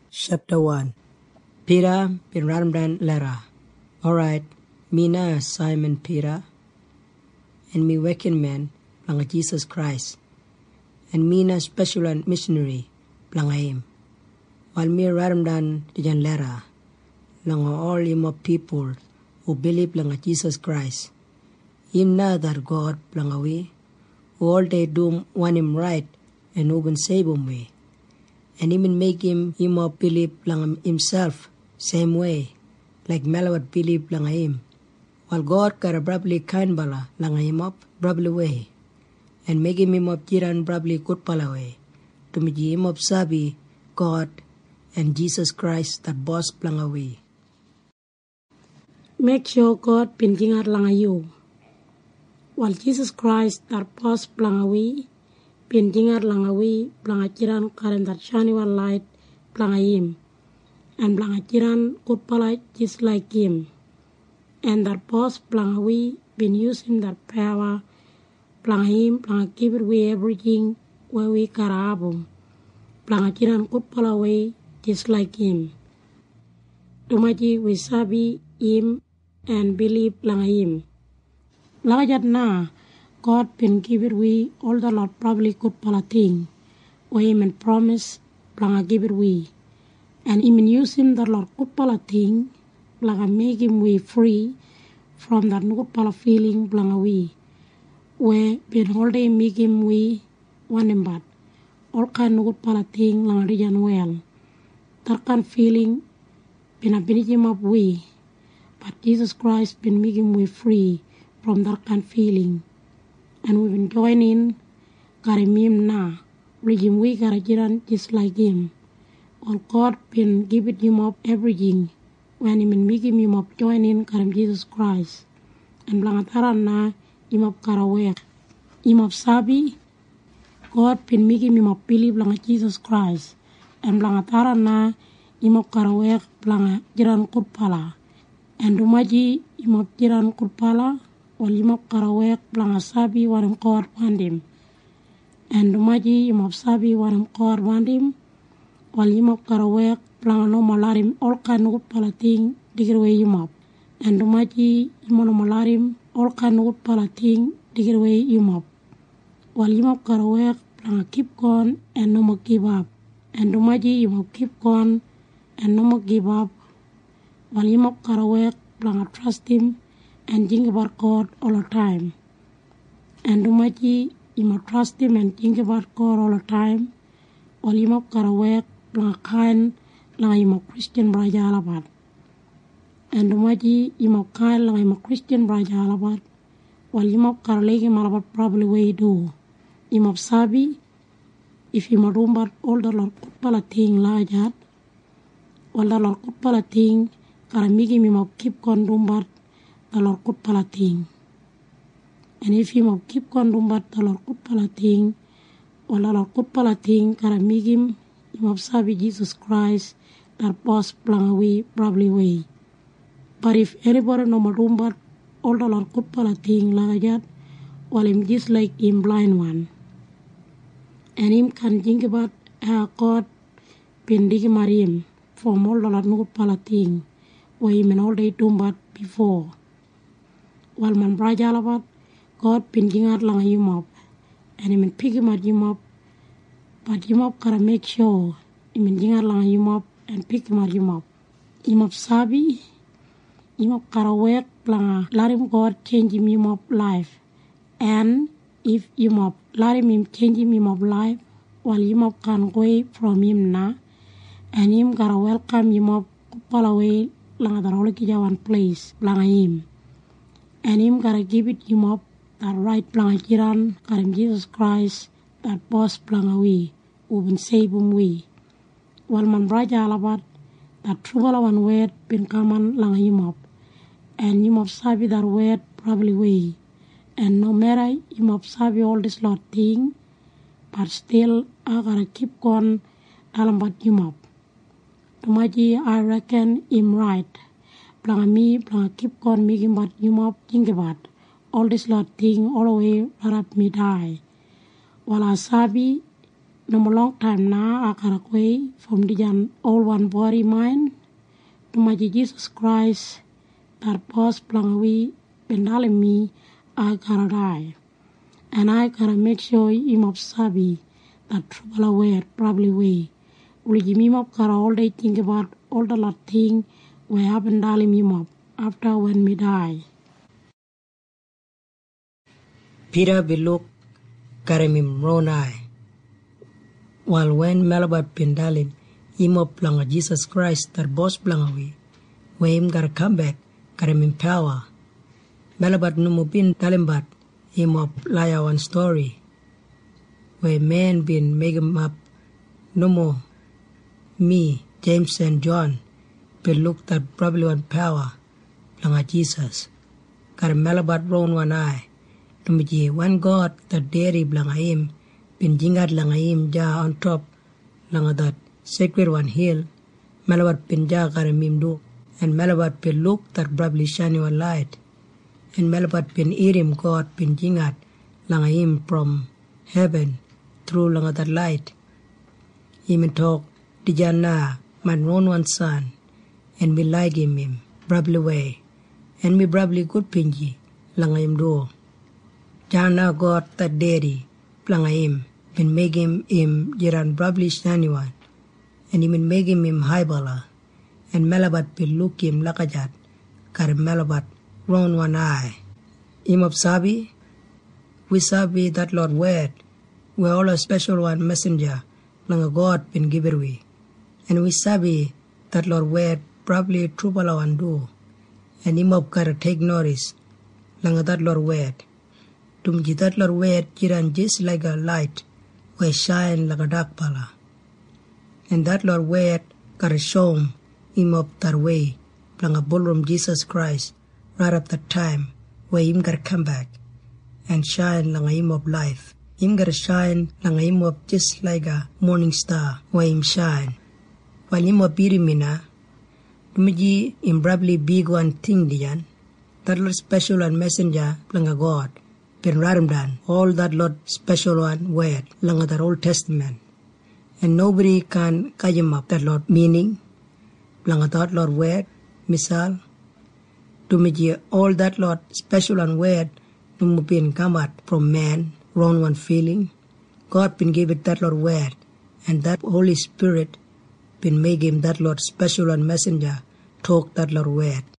Chapter 1 Peter bin Ramdan Lera. Alright, Mina Simon Peter, and me working man, Planga Jesus Christ, and Mina special and missionary, Planga him. While me Ramdan Dijan Lera, Langa all him of people who believe Planga Jesus Christ. Him know that God Planga we, who all they do want him right and who will save him we. And even make him of believe lang himself same way, like Melawat believe lang him. While God kara probably kind bala lang him up probably way, and make him of jiran probably good pala way, to me him of sabi God and Jesus Christ that boss lang away. Make sure God pinjingar lang you. While Jesus Christ that boss lang away, pinjingar langawi plangaciran karen that shiny one light plangayim, and plangaciran good polite just like him, and that boss plangawi been using that power plangayim give it we everything where we karabum plangaciran good polaway just like him. Tumaji we sabi him and believe plangayim. Lagajat na God been give it we all the Lord probably good palating, or him and promise planga give it we, and him use him the Lord good palating, planga make him we free from that good pala feeling planga we, where been all day make him we want him bad, all kind of good palating langa region well, that kind feeling been a been him up we, but Jesus Christ been making we free from that kind feeling. And we've been joining Karimim na, regime we Karajiran just like him. All God been giving him up everything when him making him up joining Karim Jesus Christ. And Blangataran na him up Karawek. Him up Sabi, God been making him up believe Blanga Jesus Christ. And Blangataran na him up Karawek Blanga Jiran Kurpala. And Rumaji him up Jiran Kurpala. Wal yimop karawek planga sabi waram kawar wandim. And dumaji yimop sabi waram kawar wandim. Wal yimop karawek planga no malarim all kanut palating digirwe yimop. And dumaji yimono malarim all kanut palating digirwe yimop. Wal yimop karawek planga keep going and no more give up. And dumaji yimop keep going and no more give up. Wal yimop karawek planga trust him and think about God all the time. And dumaji you must trust him and think about God all the time. While you must karawek lang kind lang you must Christian braja alabat. And dumaji you must kind lang you must Christian braja alabat. While you must karalegi malabat probably way do. You must sabi if you must rumbat all the Lord kutpala thing lajat. All the Lord kutpala thing karamigi you must keep on rumbat the Lord could palating. And if you must keep on rumbat the Lord could palating, or the Lord could palating, karamigim, you must sabi Jesus Christ, that boss plangaway, probably way. But if anybody no more rumbat, all the Lord could palating, lagajat, while him just like him blind one. And him can think about how God been digimarim from all the Lord no palating, where him and all day rumbat before. While man braja alabat, God pinjingar lang him up, and him pick him at him up, but him up gotta make sure him jingar lang him up and pick him at him up. Him up sabi, him up gotta work lang let him God change him up life, and if him up let him change him up life, while him up can go away from him na, and him gotta welcome him up kupala away lang the roliki one place lang him. And him gotta give it him up that right plangaciran karim Jesus Christ that boss plangawi who been save him we. While man braja alabat that trouble one word been common lang him up. And him up sabi that word probably way. And no matter him up sabi all this lot thing, but still I gotta keep going alambat him up. Tumaji I reckon him right. Planga me, planga keep on making but you mop think about all this lot thing all the way right up me die. While I sabi no long time na akarakwe from the jan all one body mind to my Jesus Christ that boss plangawi pendale me I gotta die and I gotta make sure him of sabi that trouble aware probably way will give me up gotta all day think about all the lot thing where happen dalim him up after when me die. Peter biluk karamim ronai. While when Malabat Pendalin, imo planga Jesus Christ tar boss plangawi, where him gotta come back, karamim power. Malabat numupin talimbat, imo laya one story, where men been making up no more. Me, James and John, biluk tar probably one power, planga Jesus. Karam Malabat round one eye. Tumiji one God that dairy blangayim bin jingat langayim ja on top langa that sacred one hill Malabat bin ja karamim do and Malabat bin look that brably shiny one light and Malabat bin irim God bin jingat langayim from heaven through langa that light. Him talk dijana man round one son and me like him brably way and me brably good pinji langayim do. Jana God that daddy plangayim been making him jiran probably shaniwan and he been making him haibala and Malabat bin look him lakajat kar Malabat round one eye. Him of sabi we sabi that Lord word we all a special one messenger langa God been given we and we sabi that Lord word probably trouble one do and him of kar take notice langa that Lord word. Tumji that Lord word jiran just like a light where shine like a dark pala. And that Lord word gotta show him up that way, planga ballroom Jesus Christ, right up that time where him gotta come back and shine langa him of life. Him gotta shine langa him of just like a morning star where him shine. While him of birimina, tumji him probably big one thing diyan, that Lord special and messenger planga God. Ben Radamdan, all that Lord special one word, langa that Old Testament. And nobody can kajim up that Lord meaning, langa that Lord word, misal. Tumiji all that Lord special one word, numupin kamat from man, wrong one feeling. God been give it that Lord word, and that Holy Spirit been make him that Lord special one messenger, talk that Lord word.